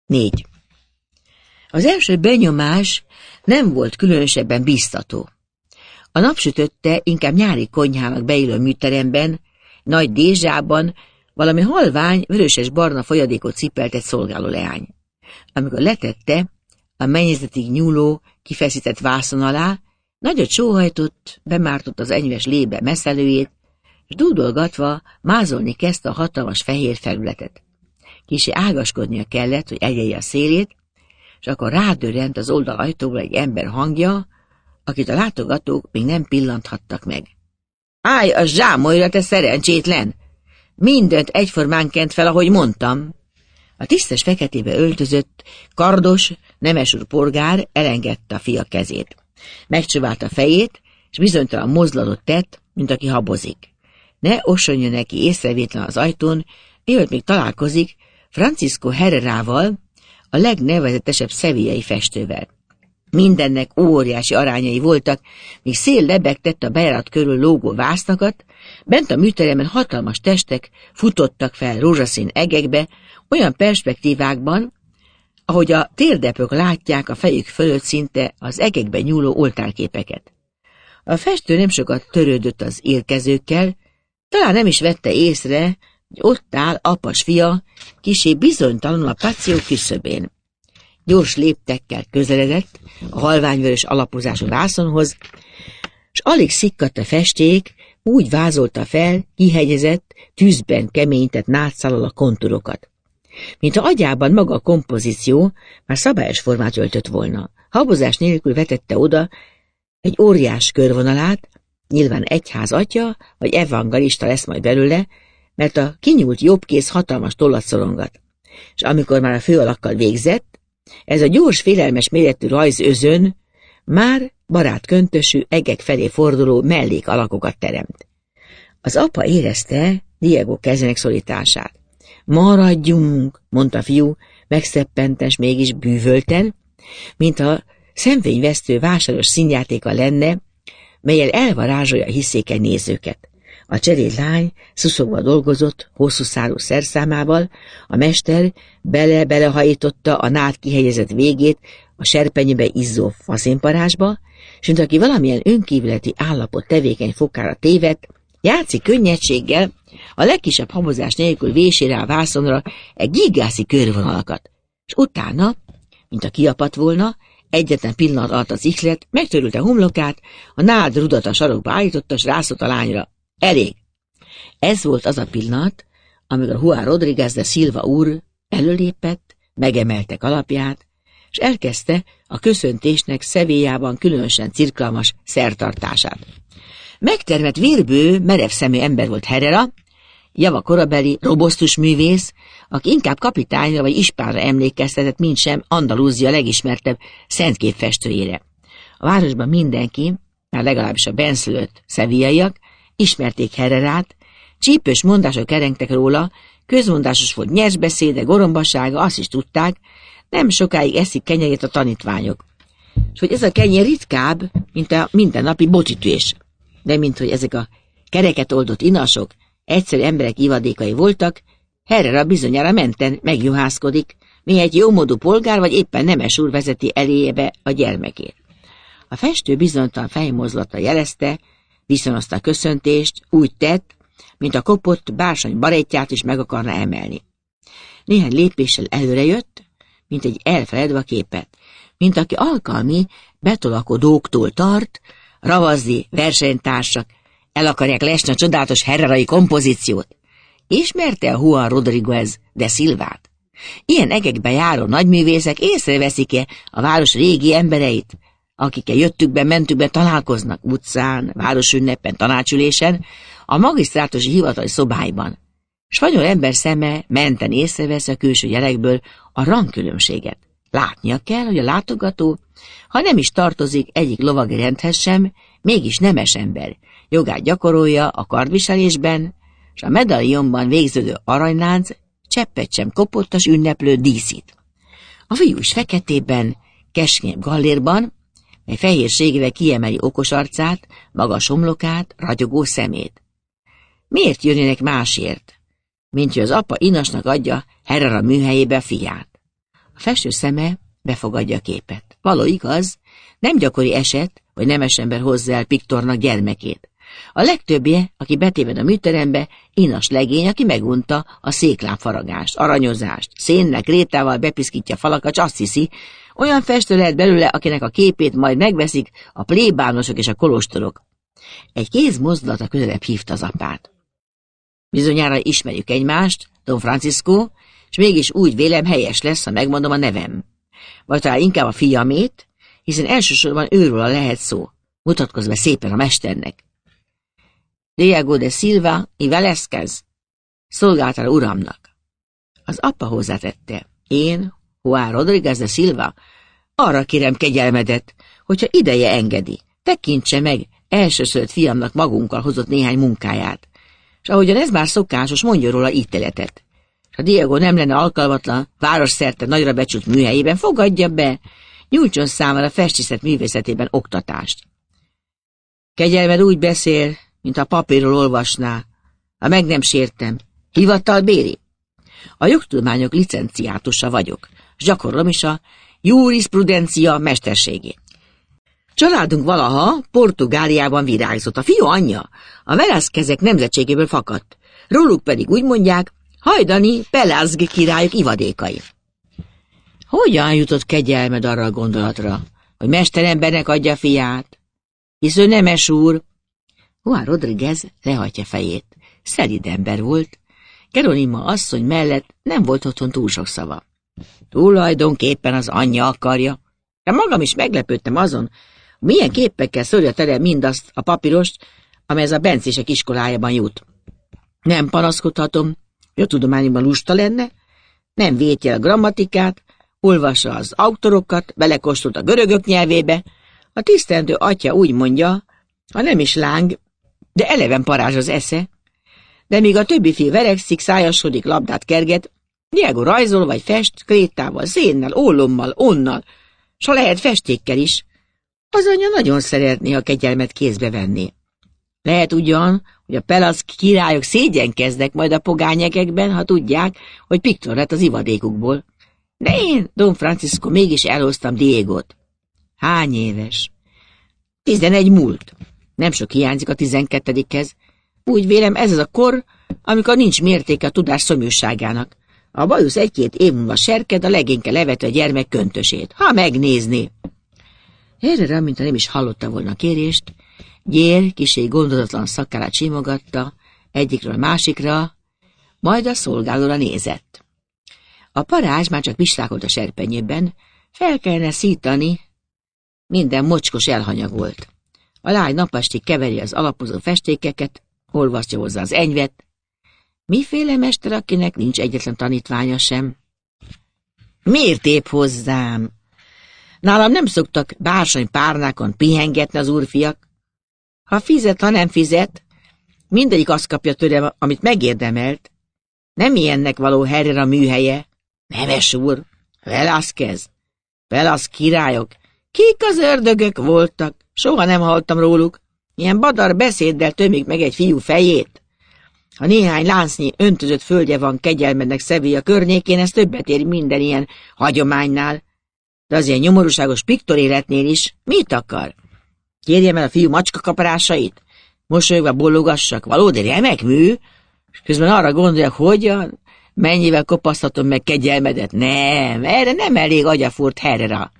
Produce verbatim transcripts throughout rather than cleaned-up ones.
négy. Az első benyomás nem volt különösebben biztató. A napsütötte, inkább nyári konyhának beillő műteremben, nagy dézsában valami halvány, vöröses-barna folyadékot cipelt egy szolgáló leány. Amikor letette a mennyezetig nyúló, kifeszített vászon alá, nagyot sóhajtott, bemártott az enyves lébe messzelőjét, és dúdolgatva mázolni kezdte a hatalmas fehér felületet. Kissé ágaskodnia kellett, hogy eljelje a szélét, és akkor rádörrent az oldalajtóból egy ember hangja, akit a látogatók még nem pillanthattak meg. Állj a zsámolyra, te szerencsétlen! Mindent egyformán kent fel, ahogy mondtam. A tisztes feketébe öltözött, kardos, nemesúr polgár elengedte a fia kezét. Megcsövált a fejét, és bizonytalan mozdulatot tett, mint aki habozik. Ne osonja neki észrevétlen az ajtón, mielőtt még találkozik Francisco Herrerával, a legnevezetesebb szevillai festővel. Mindennek óriási arányai voltak, míg szél lebegtette a bejárat körül lógó vásznakat, bent a műteremen hatalmas testek futottak fel rózsaszín egekbe, olyan perspektívákban, ahogy a térdepök látják a fejük fölött szinte az egekbe nyúló oltárképeket. A festő nem sokat törődött az érkezőkkel, talán nem is vette észre, hogy ott áll apas fia, kissé bizonytalanul a patio küszöbén. Gyors léptekkel közeledett a halványvörös alapozású vászonhoz, s alig szikkadt a festék, úgy vázolta fel, kihegyezett, tűzben keményített nátszállal a konturokat. Mint ha agyában maga a kompozíció már szabályos formát öltött volna. Habozás nélkül vetette oda egy óriás körvonalát, nyilván egyház atya vagy evangelista lesz majd belőle, mert a kinyúlt jobbkéz hatalmas tollat szorongat. És amikor már a főalakkal végzett, ez a gyors, félelmes méretű rajzözön már barátköntösű, egek felé forduló mellék alakokat teremt. Az apa érezte Diego kezének szorítását. Maradjunk, mondta a fiú, megszeppentes, mégis bűvölten, mintha szemfényvesztő vásáros színjátéka lenne, mellyel elvarázsolja a hiszékeny nézőket. A cseréd lány szuszogva dolgozott, hosszú szárú szerszámával, a mester bele-belehajította a nád kihelyezett végét a serpenyőbe izzó faszénparásba, s mint aki valamilyen önkívületi állapot tevékeny fokára tévedt, játszik könnyedséggel, a legkisebb habozás nélkül vési rá a vászonra egy gigászi körvonalakat, és utána, mint a kiapadt volna, egyetlen pillanat alatt az ihlet megtörülte homlokát, a nád rudat a sarokba állította, s rászott a lányra. Elég! Ez volt az a pillanat, amikor Juan Rodríguez de Silva úr előlépett, megemelte kalapját, és elkezdte a köszöntésnek Sevillában különösen cirkalmas szertartását. Megtermett vérbő, merev szemű ember volt Herrera, java korabeli, robosztus művész, aki inkább kapitányra vagy ispánra emlékeztetett, mint sem Andalúzia legismertebb szentképfestőjére. A városban mindenki, már legalábbis a benszülött szevillaiak, ismerték Herrerát, csípős mondások kerengtek róla, közmondásos volt nyers beszéde, gorombasága, azt is tudták, nem sokáig eszik kenyerét a tanítványok. És hogy ez a kenyér ritkább, mint a mindennapi botütés. De mint hogy ezek a kereket oldott inasok egyszerű emberek ivadékai voltak, Herrera bizonyára menten megjuhászkodik, mi egy jómódú polgár vagy éppen nemes úr vezeti elébe a gyermekét. A festő bizonytalan fejmozdulata jelezte, viszonozta a köszöntést, úgy tett, mint a kopott bársony barettját is meg akarna emelni. Néhány lépéssel előrejött, mint egy elfeledve a képet, mint aki alkalmi betolakodóktól tart, ravazdi versenytársak el akarják lesni a csodálatos herrerai kompozíciót. Ismerte a Juan Rodríguez de Silvát? Ilyen egekbe járó nagyművészek észreveszik-e a város régi embereit, akikkel jöttükben, mentükben találkoznak utcán, városünneppen, tanácsülésen, a magisztrátusi hivatali szobáiban. Spanyol ember szeme menten észrevesz a külső jelekből a rangkülönbséget. Látnia kell, hogy a látogató, ha nem is tartozik egyik lovagi rendhez sem, mégis nemes ember, jogát gyakorolja a kardviselésben, és a medaljonban végződő aranylánc cseppet sem kopottas ünneplő díszít. A fiú is feketében, keskenyebb gallérban, mely fehérségével kiemeli okos arcát, magas homlokát, ragyogó szemét. Miért jönnének másért, mint hogy az apa inasnak adja Herrera műhelyébe a fiát? A festő szeme befogadja a képet. Való igaz, nem gyakori eset, hogy nemes ember hozzá el Piktornak gyermekét. A legtöbbje, aki betéved a műterembe, inas legény, aki megunta a széklámpfaragást, aranyozást, szénnel, krétával bepiszkítja falakat, s azt hiszi, olyan festő lehet belőle, akinek a képét majd megveszik a plébánosok és a kolostorok. Egy kéz mozdulata közelebb hívta az apát. Bizonyára ismerjük egymást, Don Francisco, és mégis úgy vélem helyes lesz, ha megmondom a nevem. Vagy talán inkább a fiamét, hiszen elsősorban őről lehet szó, mutatkozva szépen a mesternek. Diego de Silva y Velázquez, szolgáltál uramnak. Az apa hozzátette, én, Juan Rodríguez de Silva, arra kérem kegyelmedet, hogyha ideje engedi, tekintse meg elsőszört fiamnak magunkkal hozott néhány munkáját, és ahogyan ez már szokásos, mondja róla ítéletet. Ha Diego nem lenne alkalmatlan, városszerte nagyra becsült műhelyében, fogadja be, nyújtson számára festészet művészetében oktatást. Kegyelmed úgy beszél, mint a papírról olvasná, ha meg nem sértem, hivatalbéri. A jogtudományok licenciátusa vagyok, s gyakorlom is a jurisprudencia mesterségét. Családunk valaha Portugáliában virágzott, a fiú anyja a Velázquezek nemzetségéből fakadt, róluk pedig úgy mondják, hajdani Pelázg királyok ivadékai. Hogyan jutott kegyelmed arra a gondolatra, hogy mesterembernek adja fiát? Hisz ő nemes úr. Juan Rodríguez lehajtja fejét. Szelíd ember volt. Geronima asszony mellett nem volt otthon túl sok szava. Tulajdonképpen az anyja akarja. De magam is meglepődtem azon, milyen képekkel szórja tele mindazt a papírost, amely ez a bencések iskolájában jut. Nem panaszkodhatom, hogy a tudományban lusta lenne, nem vétje a grammatikát, olvassa az autorokat, belekóstolt a görögök nyelvébe, a tisztelendő atya úgy mondja, ha nem is láng, de eleven parázs az esze, de míg a többi fiú verekszik, szájasodik, labdát kerget, Diego rajzol vagy fest, krétával, szénnel, ólommal, onnal, s ha lehet festékkel is. Az anyja nagyon szeretné, ha kegyelmet kézbe venni. Lehet ugyan, hogy a Pelázg királyok szégyenkeznek majd a pogányekekben, ha tudják, hogy Piktor lett az ivadékukból. De én, Don Francisco, mégis elhoztam Diegót. Hány éves? Tizenegy múlt. Nem sok hiányzik a tizenkettedikhez. Úgy vélem, ez az a kor, amikor nincs mértéke a tudás szomjúságának. A bajusz egy-két év múlva serked, a legényke levette a gyermek köntösét. Ha megnézni! Erre, mintha nem is hallotta volna a kérést, Gyér kisé gondozatlan szakkárát simogatta, egyikről másikra, majd a szolgálóra nézett. A parázs már csak pislákolt a serpenyőben, fel kellene szítani, minden mocskos elhanyagolt. A lány napestig keveri az alapozó festékeket, olvasztja hozzá az enyvet. Miféle mester, akinek nincs egyetlen tanítványa sem? Miért épp hozzám? Nálam nem szoktak bársony párnákon pihengetni az úrfiak. Ha fizet, ha nem fizet, mindegyik azt kapja tőlem, amit megérdemelt. Nem ilyennek való Herrera műhelye. Nemes úr, Velázquez, Pelázg királyok. Kik az ördögök voltak? Soha nem hallottam róluk. Ilyen badar beszéddel tömik meg egy fiú fejét. Ha néhány láncnyi öntözött földje van kegyelmednek Sevilla környékén, ez többet ér minden ilyen hagyománynál. De az ilyen nyomorúságos Piktor életnél is mit akar? Kérjem el a fiú macskakaparásait? Mosolyogva bollogassak, valódi remek mű? És közben arra gondoljak, hogyan? Mennyivel kopasztatom meg kegyelmedet? Nem, erre nem elég agyafúrt Herrera.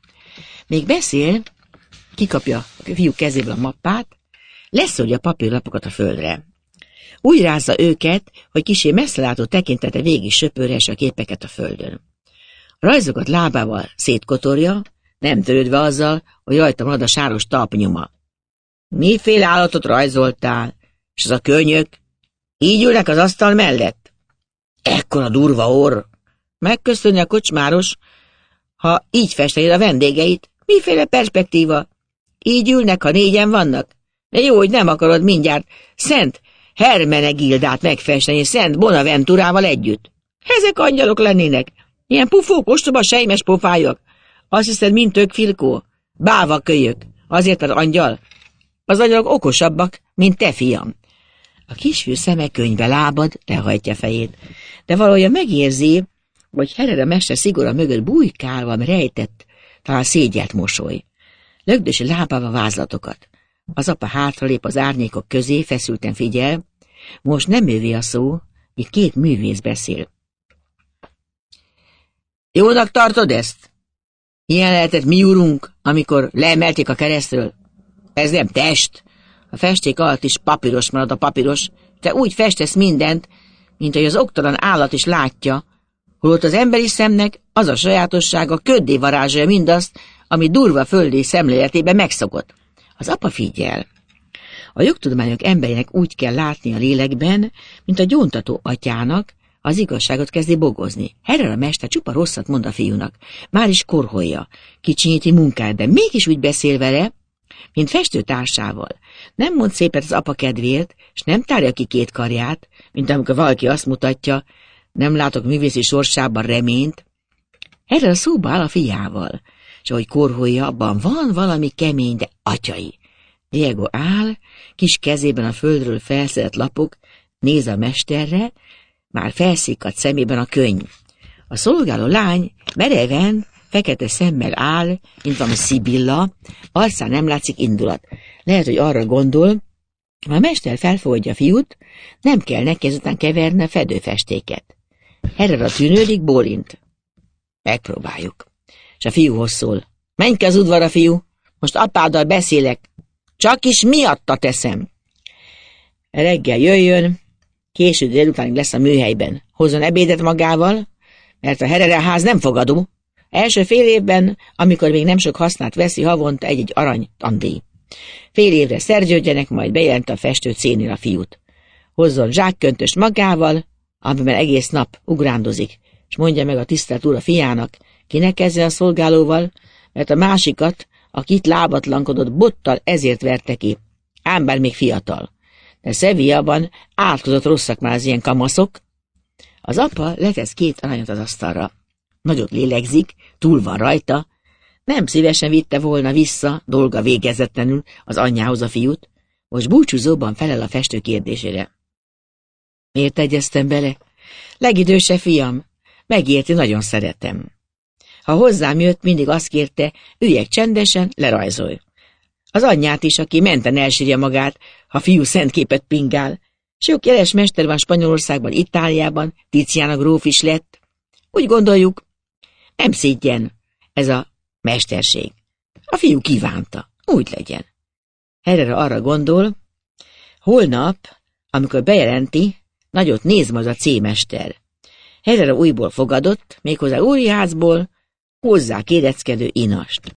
Még beszél, kikapja a fiú kezéből a mappát, leszorja a papírlapokat a földre. Úgy rázza őket, hogy kissé messzelátó tekintete végig söpörhesse a képeket a földön. A rajzokat lábával szétkotorja, nem törődve azzal, hogy rajta marad a sáros talpnyoma. Miféle állatot rajzoltál? És az a könyök? Így ülnek az asztal mellett? Ekkora durva orr! Megköszönni a kocsmáros, ha így festenéd a vendégeit. Miféle perspektíva? Így ülnek, ha négyen vannak? De jó, hogy nem akarod mindjárt Szent Hermenegildát megfesteni Szent Bonaventurával együtt. Ezek angyalok lennének. Ilyen pufók, ostoba, sejmes pofájak. Azt hiszed, mint tök filkó? Báva kölyök. Azért az angyal? Az angyalok okosabbak, mint te, fiam. A kisfiú szeme könyvbe lábad, lehajtja fejét. De valójában megérzi, vagy Herrera mester szigora mögött bujkálva rejtett talán szégyelt mosoly. Lögdösi lábával vázlatokat. Az apa hátralép az árnyékok közé, feszülten figyel. Most nem ővé a szó, itt két művész beszél. Jónak tartod ezt? Ilyen lehetett mi urunk, amikor leemelték a keresztről? Ez nem test. A festék alatt is papíros marad a papíros. Te úgy festesz mindent, mint hogy az oktalan állat is látja, holott az emberi szemnek az a sajátossága, köddé varázsolja mindazt, ami durva földi szemléletében megszokott. Az apa figyel. A jogtudományok emberének úgy kell látni a lélekben, mint a gyóntató atyának, az igazságot kezdi bogozni. Herrera mester csupa rosszat mond a fiúnak. Már is korholja, kicsinyíti munkát, de mégis úgy beszél vele, mint festőtársával. Nem mond szépet az apa kedvéért, s nem tárja ki két karját, mint amikor valaki azt mutatja, nem látok művészi sorsában reményt. Herrera szóba áll a fiával, és ahogy korholja, abban van valami kemény, de atyai. Diego áll, kis kezében a földről felszedett lapok, néz a mesterre, már felszikadt szemében a könyv. A szolgáló lány mereven, fekete szemmel áll, mint valami Szibilla, arcán nem látszik indulat. Lehet, hogy arra gondol, ha a mester felfogadja a fiút, nem kell neki ezután keverni a fedőfestéket. Herrera tűnődik, bólint. Megpróbáljuk. És a fiúhoz szól. Menj ki az udvarra, fiú, most apáddal beszélek. Csak is miatta teszem. Reggel jöjjön, késő délutánig lesz a műhelyben. Hozzon ebédet magával, mert a Herrera ház nem fogadó. Első fél évben, amikor még nem sok hasznát veszi, havonta egy-egy arany tandíj. Fél évre szerződjenek, majd bejelent a festő cénél a fiút. Hozzon zsákköntöst magával, amiben egész nap ugrándozik, és mondja meg a tisztelt úr a fiának, kinek kezdjen a szolgálóval, mert a másikat, aki itt lábatlankodott, bottal ezért verte ki, ám bár még fiatal. De Sevillában átkozott rosszak már az ilyen kamaszok. Az apa letesz két aranyat az asztalra. Nagyot lélegzik, túl van rajta. Nem szívesen vitte volna vissza, dolga végezetlenül az anyjához a fiút. Most búcsúzóban felel a festő kérdésére. Miért egyeztem bele? Legidősebb fiam, megérti, nagyon szeretem. Ha hozzám jött, mindig azt kérte, üljek csendesen, lerajzolj. Az anyját is, aki menten elsírja magát, ha fiú szentképet pingál. Sok jeles mester van Spanyolországban, Itáliában, Tiziano gróf is lett. Úgy gondoljuk, nem szégyen ez a mesterség. A fiú kívánta, úgy legyen. Herrera arra gondol, holnap, amikor bejelenti, nagyot néz majd a C-mester. Herrera újból fogadott, méghozzá új házból, hozzá kéreckedő inast.